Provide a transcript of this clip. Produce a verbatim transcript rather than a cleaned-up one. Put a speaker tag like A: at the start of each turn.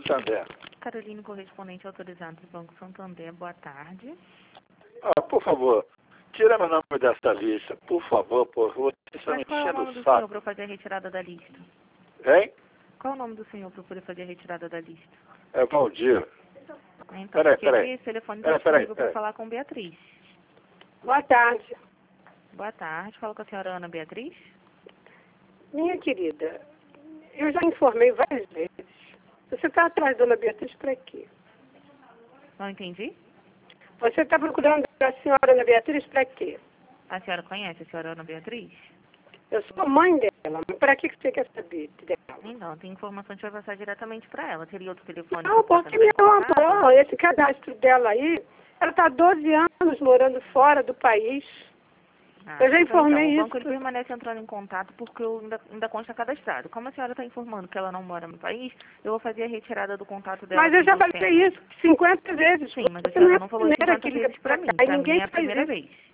A: Santander.
B: Caroline, correspondente autorizado do Banco Santander, boa tarde.
A: Ah, por favor, tira meu nome dessa lista, por favor, por favor. Vocês estão
B: Mas qual é o
A: enchendo
B: nome
A: o
B: do
A: saco.
B: senhor para fazer a retirada da lista?
A: Hein?
B: Qual é o nome do senhor para poder fazer a retirada da lista?
A: É Valdir.
B: Então,
A: Peraí,
B: porque
A: peraí.
B: esse telefone está
A: Peraí, peraí,
B: disponível para
A: peraí.
B: falar com Beatriz.
C: Boa tarde.
B: Boa tarde, fala com a senhora Ana Beatriz.
C: Minha querida, eu já informei várias vezes. Você está atrás da Dona Beatriz para quê?
B: Não entendi?
C: Você está procurando a senhora Ana Beatriz para quê?
B: A senhora conhece a senhora Ana Beatriz?
C: Eu sou a mãe dela, mas para que que você quer saber dela?
B: Então, tem informação que vai passar diretamente para ela. Teria outro telefone?
C: Não,
B: que eu possa
C: porque meu
B: entrar em contato?
C: amor, esse cadastro dela aí, ela está há doze anos morando fora do país.
B: Ah,
C: Eu já
B: então,
C: informei
B: então, o banco
C: isso.
B: ele permanece entrando em contato porque eu ainda, ainda consta cadastrado. Como a senhora está informando que ela não mora no país, eu vou fazer a retirada do contato dela.
C: Mas eu já
B: pelo
C: falei
B: sistema.
C: isso cinquenta vezes.
B: Sim, mas a
C: Você não
B: senhora
C: é
B: não
C: a
B: falou
C: primeira
B: cinquenta
C: que liga
B: vezes
C: para
B: para mim.
C: cá e
B: Para mim
C: ninguém
B: é a
C: faz
B: primeira
C: isso.
B: vez.